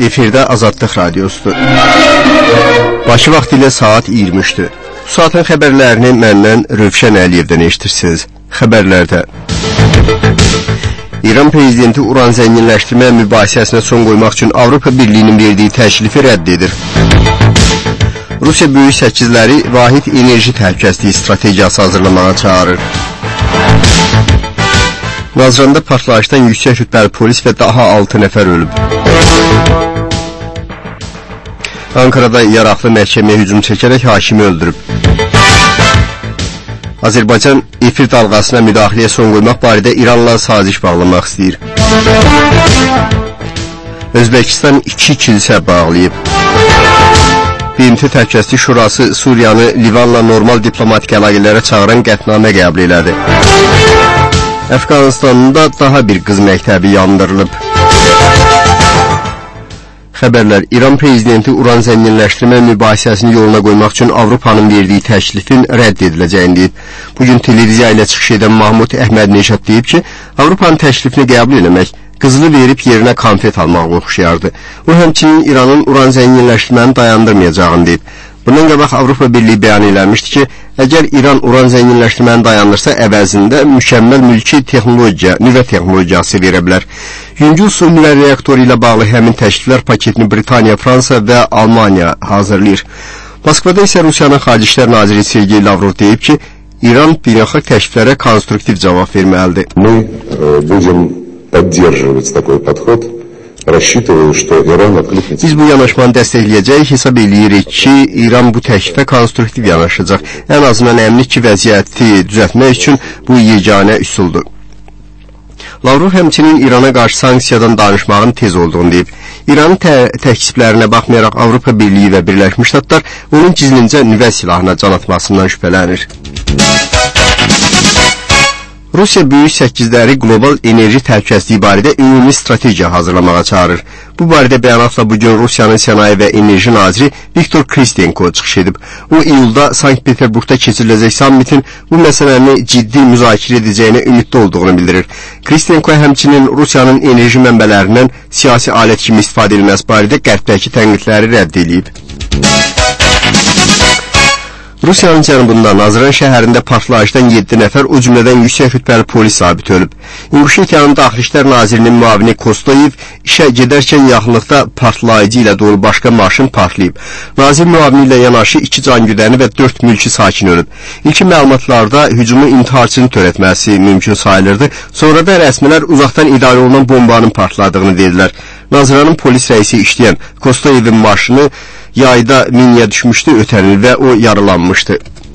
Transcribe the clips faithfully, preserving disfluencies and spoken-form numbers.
Efirdə Azadlıq Radiosudur. Bakı vaxtı ilə saat iyirmi üçdür. Bu saatın xəbərlərini məndən Rövşən Əliyevdən eşitirsiniz. Xəbərlərdə İran prezidenti uran zənginləşdirmə mübahisəsinə son qoymaq üçün Avropa Birliyinin verdiyi təklifi rədd edir. Rusiya böyük səkizləri vahid enerji təhlükəsizliyi strategiyası hazırlamağa çağırır. Nazranda partlayışdan yüksək rütbəli polis və daha altı nəfər ölüb. Ankarada yaraqlı məhkəməyə hücum çəkərək hakimi öldürüb. Azərbaycan efir dalğasına müdaxiləyə son qoymaq barədə İranla saziş bağlamaq istəyir. Özbəkistan iki kilsə bağlayıb. B M T Təhlükəsizlik Şurası Suriyanı Livanla normal diplomatik əlaqələrə çağıran qətnamə qəbul elədi. Əfqanistanında daha bir qız məktəbi yandırılıb. Xəbərlər, İran prezidenti uran zənginləşdirmə mübahisəsini yoluna qoymaq üçün Avropanın verdiyi təklifin rədd ediləcəyini deyib. Bugün televiziya ilə çıxış edən Mahmud Əhmədneşad deyib ki, Avropanın təklifini qəbul eləmək qızılı verib yerinə konfet almağa oxşayardı. O, həmçinin İranın uran zənginləşdirməni dayandırmayacağını deyib. Bundan qabaq Avropa Birliyi bəyan eləmişdi ki, əgər İran uran zənginləşdirməni dayandırsa, əvəzində mükəmməl mülki texnologiya, nüvə texnologiyası verə bilər. Yüngül su nüvə reaktoru ilə bağlı həmin təkliflər paketini Britaniya, Fransa və Almaniya hazırlayır. Moskvada isə Rusiyanın Xarici İşlər Naziri Sergey Lavrov deyib ki, İran beynəlxalq təkliflərə konstruktiv cavab verməlidir. Мы будем поддерживать такой подход. Biz bu yanaşmanı dəstəkləyəcək, hesab eləyirik ki, İran bu təklifə konstruktiv yanaşacaq. Ən azından əminlik ki, vəziyyəti düzəltmək üçün bu yeganə üsuldur. Lavrov həmçinin İrana qarşı sanksiyadan danışmağın tez olduğunu deyib. İranın tə təkliflərinə baxmayaraq Avropa Birliyi və Birləşmiş Ştatlar onun gizlincə nüvə silahına can atmasından şübhələnir. Rusiya böyük səkizləri qlobal enerji təhlükəsizliyi barədə ümumi strategiya hazırlamağa çağırır. Bu barədə bəyanatla bugün Rusiyanın Sənaye və Enerji Naziri Viktor Kristenko çıxış edib. O, iyulda Sankt-Peterburqda keçiriləcək sammitin bu məsələni ciddi müzakirə edəcəyinə ümidli olduğunu bildirir. Kristenko həmçinin Rusiyanın enerji mənbələrindən siyasi alət kimi istifadə edilməsi barədə qərbdəki tənqidləri rədd edib. Rusiyanın cənubunda Nazran şəhərində partlayışdan yeddi nəfər, o cümlədən yüksək rütbəli polis zabiti ölüb. İnguşetiyanın Daxili İşlər Nazirinin müavini Kostoyev işə gedərkən yaxınlıqda partlayıcı ilə dolu başqa maşın partlayıb. Nazir müavini ilə yanaşı iki can güdəni və dörd mülki sakin ölüb. İlkin məlumatlarda hücumu intiharçının törətməsi mümkün sayılırdı. Sonra da rəsmilər uzaqdan idarə olunan bombanın partladığını dedilər. Naziranın polis rəisi işləyən Kostoyevin maşını yayda miniyə düşmüşdü ötən il və o yaralanmışdı.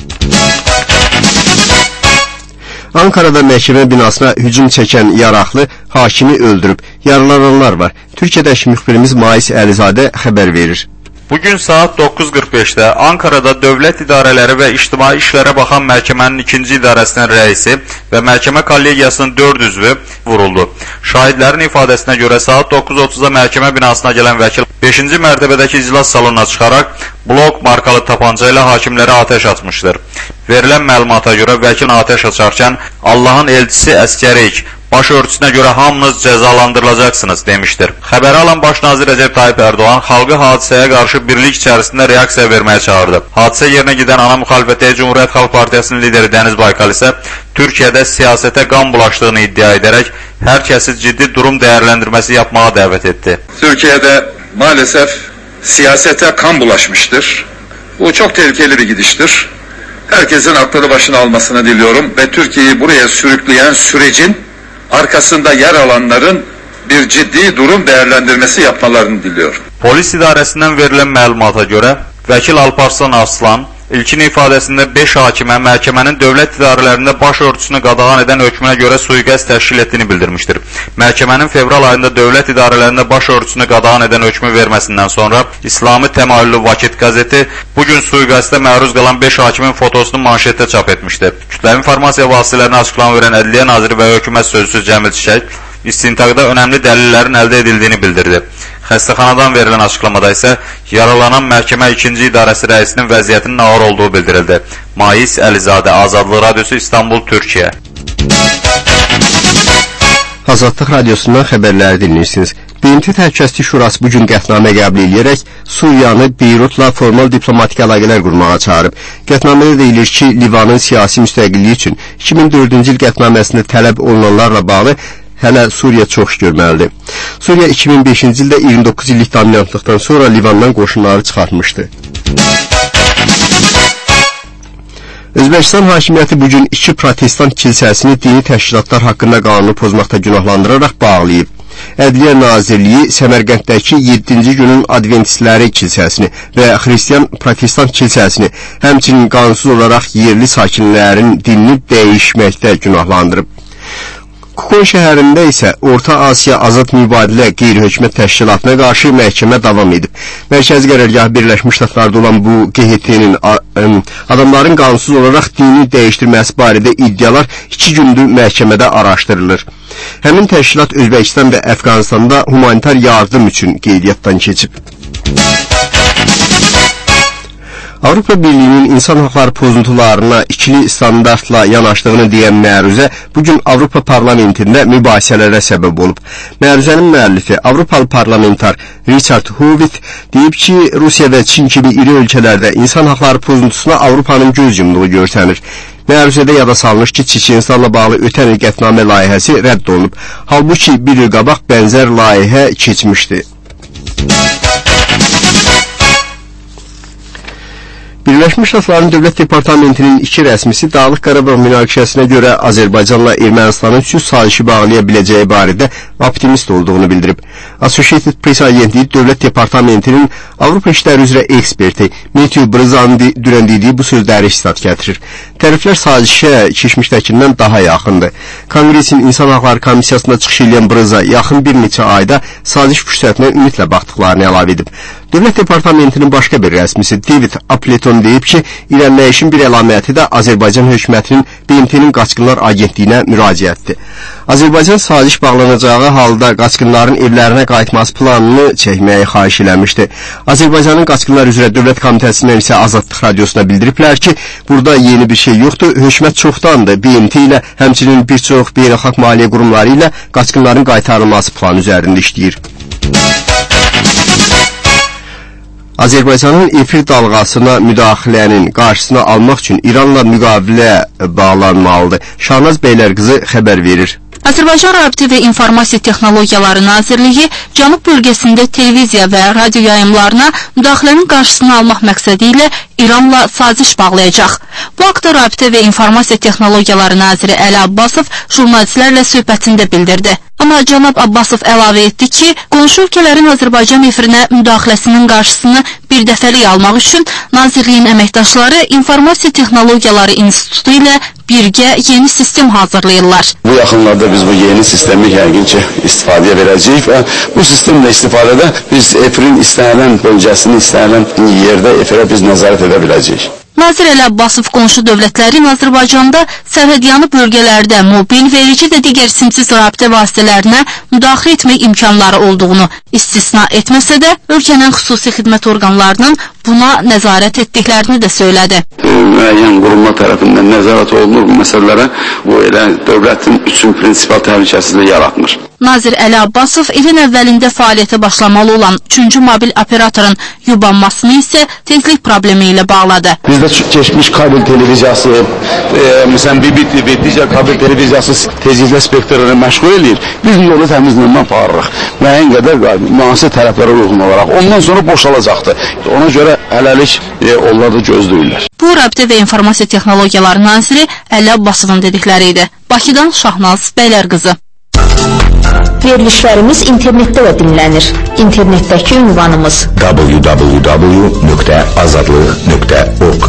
Ankarada məhkəmə binasına hücum çəkən yaraqlı hakimi öldürüb. Yaralananlar var. Türkiyədəki müxbirimiz Mais Əlizadə xəbər verir. Bugün saat doqquz qırx beşdə Ankarada Dövlət İdarələri və İctimai İşlərə baxan məhkəmənin ikinci idarəsinin rəisi və məhkəmə kollegiyasının dörd üzvü vuruldu. Şahidlərin ifadəsinə görə saat doqquz otuzda məhkəmə binasına gələn vəkil beşinci mərtəbədəki iclas salonuna çıxaraq blok markalı tapanca ilə hakimlərə atəş açmışdır. Verilən məlumata görə vəkil atəş açarkən Allahın elçisi əskəriyik, baş örtüsünə görə hamınız cəzalandırılacaqsınız demişdir. Xəbəri alan baş nazir Rəcəb Tayyip Ərdoğan xalqı hadisəyə qarşı birlik içərisində reaksiya verməyə çağırdı. Hadisə yerinə gedən ana müxalifətdəki Cumhuriyyət Xalq Partiyasının lideri Dəniz Baykal isə Türkiyədə siyasətə qan bulaşdığını iddia edərək hər kəsi ciddi durum dəyərləndirməsi yapmağa dəvət etdi. Türkiye'de maalesef siyasete kan bulaşmıştır. Bu çok tehlikeli bir gidiştir. Herkesin aklını başına almasını diliyorum ve Türkiye'yi buraya sürükleyen sürecin arkasında yer alanların bir ciddi durum değerlendirmesi yapmalarını diliyorum. Polis idarəsindən verilən məlumata görə vəkil Alparslan Arslan ilkin ifadəsində beş hakimə məhkəmənin dövlət idarələrində baş örtüsünü qadağan edən hökmünə görə sui-qəsd təşkil etdiyini bildirmişdir. Məhkəmənin fevral ayında dövlət idarələrində baş örtüsünü qadağan edən hökmü verməsindən sonra İslami təmayüllü Vakit qəzeti bugün sui-qəsdə məruz qalan beş hakimin fotosunu manşetdə çap etmişdi. Kütləvi informasiya vasitələrinə açıqlama verən Ədliyyə Naziri və Hökumət Sözçüsü Cəmil Çiçək istintaqda önəmli dəlillərin əldə edildiyini bildirdi. Xəstəxanadan verilən açıqlamada isə yaralanan məhkəmə ikinci idarəsi rəisinin vəziyyətinin ağır olduğu bildirildi. Mais Əlizadə, Azadlıq Radiosu, İstanbul, Türkiyə. Azadlıq Radiosundan xəbərləri dinləyirsiniz. B M T Təhlükəsizlik Şurası bu gün qətnamə qəbul edərək Suriyanı Beyrutla formal diplomatik əlaqələr qurmağa çağırıb. Qətnamədə deyilir ki, Livanın siyasi müstəqilliyi üçün iki min dördüncü il qətnaməsində tələb olunanlarla bağlı hələ Suriya çox iş görməlidir. Suriya iki min beşinci ildə iyirmi doqquz illik dominantlıqdan sonra Livandan qoşunları çıxartmışdı. Özbəkistan hakimiyyəti bugün iki protestant kilsəsini dini təşkilatlar haqqında qanunu pozmaqda günahlandıraraq bağlayıb. Ədliyyə Nazirliyi Səmərqənddəki yeddinci günün Adventistləri kilsəsini və Xristiyan protestant kilsəsini, həmçinin qanunsuz olaraq yerli sakinlərin dinini dəyişməkdə günahlandırıb. Kukon şəhərində isə Orta Asiya Azad Mübadilə Qeyri-Hökumət Təşkilatına qarşı məhkəmə davam edib. Mərkəzi qərargahı Birləşmiş Ştatlarda olan bu G H T-nin adamların qanunsuz olaraq dini dəyişdirməsi barədə iddialar iki gündür məhkəmədə araşdırılır. Həmin təşkilat Özbəkistan və Əfqanistanda humanitar yardım üçün qeydiyyatdan keçib. Avropa Birliyinin insan haqları pozuntularına ikili standartla yanaşdığını deyən məruzə bugün Avropa Parlamentində mübahisələrə səbəb olub. Məruzənin müəllifi Avropalı parlamentar Richard Howitt deyib ki, Rusiya və Çin kimi iri ölkələrdə insan haqları pozuntusuna Avropanın göz yumduğu görsənir. Məruzədə yada salınır ki, Çeçenistanla bağlı ötən il qətnamə layihəsi rədd olunub. Halbuki bir il qabaq bənzər layihə keçmişdi. Birləşmiş Ştatların Dövlət Departamentinin iki rəsmisi Dağlıq Qarabağ münaqişəsinə görə Azərbaycanla Ermənistanın sülh sazişi bağlaya biləcəyi barədə optimist olduğunu bildirib. Associated Press agentliyi Dövlət Departamentinin Avropa işləri üzrə eksperti Matthew Brzanın dünən dediyi bu sözləri istat gətirir. Tərəflər sazişə keçmişdəkindən daha yaxındır. Konqresin İnsan Haqları Komissiyasında çıxış edən Brza yaxın bir neçə ayda saziş fürsətinə ümidlə baxdıqlarını əlavə edib. Dövlət Departamentinin başqa bir rəsmisi David Appleton deyib ki, irəliləyişin bir əlaməti də Azərbaycan hökumətinin B M T-nin Qaçqınlar Agentliyinə müraciətdir. Azərbaycan saziş bağlanacağı halda qaçqınların evlərinə qayıtması planını çəkməyi xahiş eləmişdi. Azərbaycanın Qaçqınlar üzrə Dövlət Komitəsindən isə Azadlıq Radiosuna bildiriblər ki, burada yeni bir şey yoxdur, hökumət çoxdandır B M T ilə, həmçinin bir çox beynəlxalq maliyyə qurumları ilə qaçqınların qaytarılması planı üzərində işləyir. Azərbaycanın efir dalğasına müdaxilənin qarşısını almaq üçün İranla müqavilə bağlanmalıdır. Şahnaz Beylərqızı xəbər verir. Azərbaycan Rabitə və İnformasiya Texnologiyaları Nazirliyi Cənub bölgəsində televiziya və radio yayımlarına müdaxilənin qarşısını almaq məqsədi ilə İranla saziş bağlayacaq. Bu haqda Rabitə və İnformasiya Texnologiyaları Naziri Əli Abbasov jurnalistlərlə söhbətində bildirdi. Amma cənab Abbasov əlavə etdi ki, qonşu ölkələrin Azərbaycan efirinə müdaxiləsinin qarşısını bir dəfəlik almaq üçün Nazirliyin əməkdaşları İnformasiya Texnologiyaları İnstitutu ilə birgə yeni sistem hazırlayırlar. Bu yaxınlarda biz bu yeni sistemi yəqin ki istifadəyə verəcəyik və bu sistemlə istifadədə biz efirin istənilən bölgəsini, istənilən yerdə efirə biz nəzarət edə biləcəyik. Nazir Əli Abbasov qonşu dövlətlərin Azərbaycanda sərhədyanı bölgələrdə mobil, verici və digər simsiz rabitə vasitələrinə müdaxilə etmək imkanları olduğunu istisna etməsə də, ölkənin xüsusi xidmət orqanlarının buna nəzarət etdiklərini də söylədi. Müəyyən qurumlar tərəfindən nəzarət olunur bu məsələlərə, bu elə dövlətin üçün prinsipal təhlükəsizlik yaratmır. Nazir Əli Abbasov ilin əvvəlində fəaliyyətə başlamalı olan üçüncü mobil operatorun yubanmasını isə tezlik problemi ilə bağladı. Bizdə keçmiş kabel televiziyası, e, məsələn B B T V, digər kabel televiziyası tezliklə spektrlərini məşğul edir. Biz yolu təmizlənmə aparırıq. Müəyyən qədər müasir tərəflərə uyğun olaraq. Ondan sonra boşalacaqdır. Ona görə hələlik e, onlar da gözləyirlər. Bu Rabitə və İnformasiya Texnologiyaları Naziri Əli Abbasovun dedikləri idi. Bakıdan Şahnaz Beylərqızı. Verilişlərimiz internetdə də dinlənir. İnternetdəki ünvanımız w w w nöqtə azadlıq nöqtə org.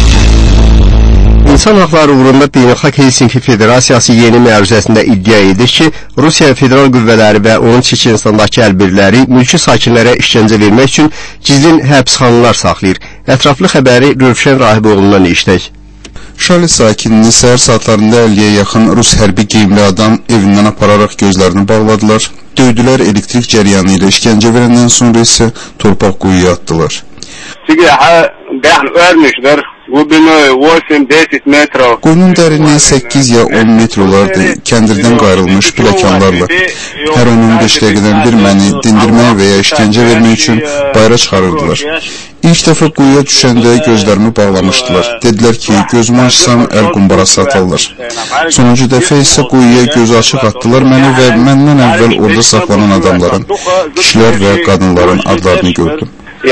İnsan haqları uğrunda Beynəlxalq Helsinki Federasiyası yeni məruzəsində iddia edir ki, Rusiya federal qüvvələri və onun Çeçenistandakı əlbirləri mülki sakinlərə işgəncə vermək üçün gizlin həbsxanalar saxlayır. Ətraflı xəbəri Rövşən Rahiboğlu'ndan işlək. Şarli sakinini səhər saatlarında əlliyə yaxın Rus hərbi geyimli adam evindən apararaq gözlərini bağladılar. Döydülər, elektrik cəryanı ilə işgəncə verəndən sonra isə torpaq quyuya atdılar. Silahı qəhl vermişdir. Quyunun dərinliyi səkkiz ya on metr olardı, kəndirdən qayrılmış pləkanlarla. Hər on on beş dəqiqədən bir məni dindirmək və ya işgəncə vermək üçün bayra çıxarırdılar. İlk dəfə quyuya düşəndə gözlərimi bağlamışdılar. Dedilər ki, gözümü açsam əl qumbarası atarlar. Sonuncu dəfə isə quyuya gözü açıq atdılar məni və məndən əvvəl orada saxlanan adamların, kişilər və qadınların adlarını gördüm.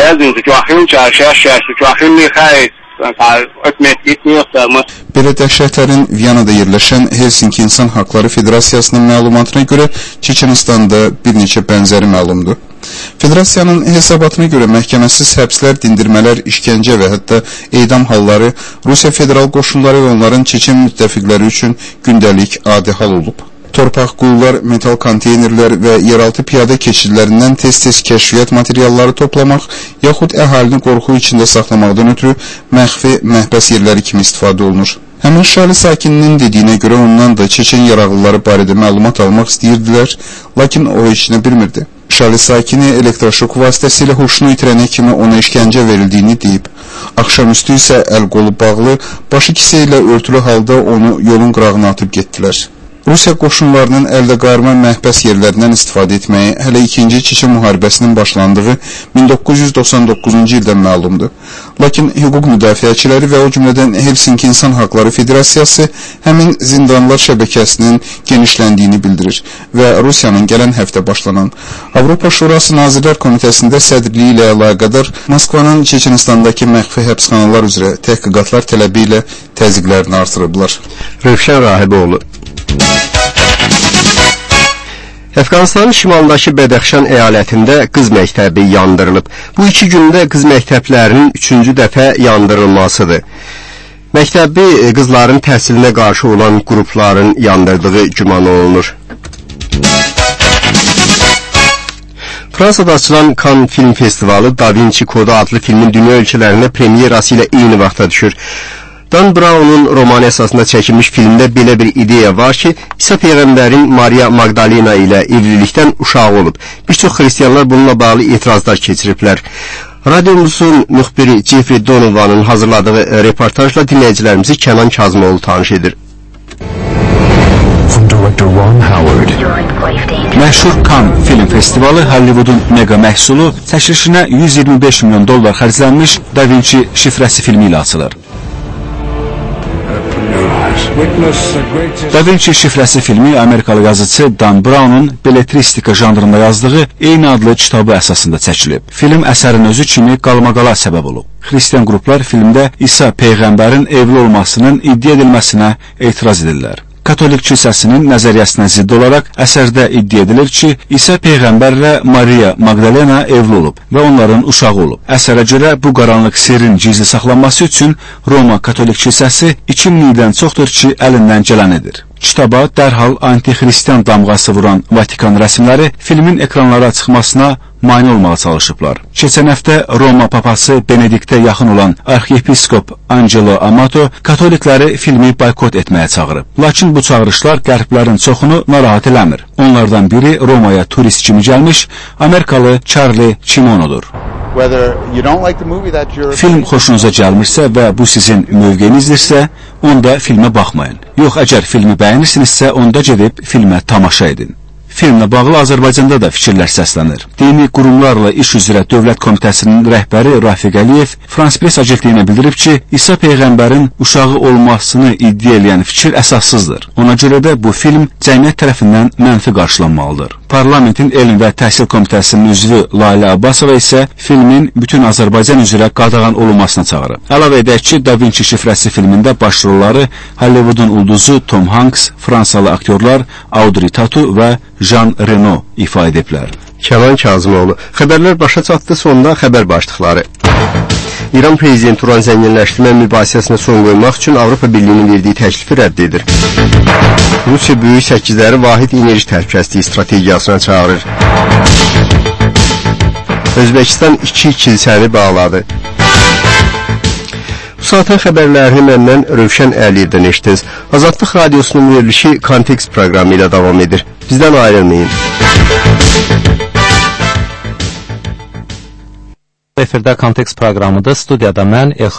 Belə dəhşətlərin Viyanada yerləşən Helsinki İnsan Haqları Federasiyasının məlumatına görə Çeçenistanda bir neçə bənzəri məlumdur. Federasiyanın hesabatına görə məhkəməsiz həbslər, dindirmələr, işgəncə və hətta edam halları Rusiya federal qoşunları və onların Çeçen müttəfiqləri üçün gündəlik adi hal olub. Torpaq quyular, metal konteynerlər və yeraltı piyada keçidlərindən tez-tez kəşfiyyat materialları toplamaq, yaxud əhalini qorxu içində saxlamaqdan ötürü məxfi məhbəs yerləri kimi istifadə olunur. Həmin şəhərli sakininin dediyinə görə ondan da Çeçen yaraqlıları barədə məlumat almaq istəyirdilər, lakin o heç nə bilmirdi. Şəhərli sakini elektroşok vasitəsilə huşunu itirənə kimi ona işgəncə verildiyini deyib. Axşamüstü isə əl-qolu bağlı, başı kisə ilə örtülü halda onu yolun qırağına atıb getdilər. Rusiya qoşunlarının əldə qarma məhbəs yerlərindən istifadə etməyi hələ ikinci Çeçen müharibəsinin başlandığı min doqquz yüz doxsan doqquzuncu ildən məlumdur. Lakin hüquq müdafiəçiləri və o cümlədən Helsinki İnsan Haqları Federasiyası həmin zindanlar şəbəkəsinin genişləndiyini bildirir və Rusiyanın gələn həftə başlanan Avropa Şurası Nazirlər Komitəsində sədrliyi ilə əlaqədar Moskvanın Çeçenistandakı məxfi həbsxanalar üzrə təhqiqatlar tələbi ilə təzyiqlərini artırıblar. Rövşən Rahiboğlu. Əfqanistanın şimalındakı Bədəxşan əyalətində qız məktəbi yandırılıb. Bu iki gündə qız məktəblərinin üçüncü dəfə yandırılmasıdır. Məktəbi qızların təhsilinə qarşı olan qrupların yandırdığı güman olunur. Fransada açılan Cannes Film Festivalı Da Vinci Kodu adlı filmin dünya ölkələrində premyerası ilə eyni vaxta düşür. Dan Brown'un romanı əsasında çəkilmiş filmdə belə bir ideya var ki, İsa Peyğəmbərin Maria Magdalena ilə evlilikdən uşağı olub. Bir çox xristiyanlar bununla bağlı etirazlar keçiriblər. Radyomuzun müxbiri Jeffrey Donovan'ın hazırladığı reportajla dinləyicilərimizi Kənan Kazımoğlu tanış edir. Məşhur Cannes Film Festivalı Hollywoodun mega məhsulu çəkilişinə yüz iyirmi beş milyon dollar xərclənmiş Da Vinci şifrəsi filmi ilə açılır. Da Vinci şifrəsi filmi Amerikalı yazıcı Dan Brown'un belletristika janrında yazdığı eyni adlı kitabı əsasında çəkilib. Film əsərin özü kimi qalmaqala səbəb olub. Xristian qruplar filmdə İsa Peyğəmbərin evli olmasının iddia edilməsinə etiraz edirlər. Katolik kilsəsinin nəzəriyyəsinə zidd olaraq əsərdə iddia edilir ki, İsa Peyğəmbərlə Maria Magdalena evli olub və onların uşağı olub. Əsərə görə bu qaranlıq sirrin gizli saxlanması üçün Roma Katolik kilsəsi iki min ildən çoxdur ki, əlindən gələn edir. Kitaba dərhal anti-xristian damğası vuran Vatikan rəsmləri filmin ekranlara çıxmasına mane olmağa çalışıblar. Keçən həftə Roma papası Benediktə yaxın olan arxiyepiskop Angelo Amato katolikləri filmi boykot etməyə çağırıb. Lakin bu çağırışlar qərblərin çoxunu narahat eləmir. Onlardan biri Romaya turist kimi gəlmiş Amerikalı Charlie Chimono'dur. Film xoşunuza gəlmirsə və bu sizin mövqeyinizdirsə, onda filmə baxmayın. Yox, əgər filmi bəyənirsinizsə, onda gedib filmə tamaşa edin. Filmlə bağlı Azərbaycanda da fikirlər səslənir. Dini qurumlarla iş üzrə Dövlət Komitəsinin rəhbəri Rafiq Əliyev Frans Press agentliyinə bildirib ki, İsa Peyğəmbərin uşağı olmasını iddia edən fikir əsassızdır. Ona görə də bu film cəmiyyət tərəfindən mənfi qarşılanmalıdır. Parlamentin Elm və Təhsil Komitəsinin üzvü Lalə Abbasova isə filmin bütün Azərbaycan üzrə qadağan olunmasına çağırıb. Əlavə edək ki, Da Vinci şifrəsi filmində başrolları Hollywoodun ulduzu Tom Hanks, Fransalı aktyorlar Audrey Tautou və Jean Reno ifa ediblər. Kənan Kazımoğlu. Xəbərlər başa çatdı, sonda xəbər başlıqları. İran prezidenti uran zənginləşdirmə mübahisəsinə son qoymaq üçün Avropa Birliyinin verdiyi təklifi rədd edir. Rusiya böyük səkizləri vahid enerji təhlükəsizliyi strategiyasına çağırır. Özbəkistan iki kilsəni bağladı. Bu saatın xəbərlərini məndən Rövşən Əliyevdən eşitdiniz. Azadlıq Radiosunun verilişi Kontekst proqramı ilə davam edir. Bizdən ayrılmayın. Efirdə Kontekst proqramıdır. Studiyada mən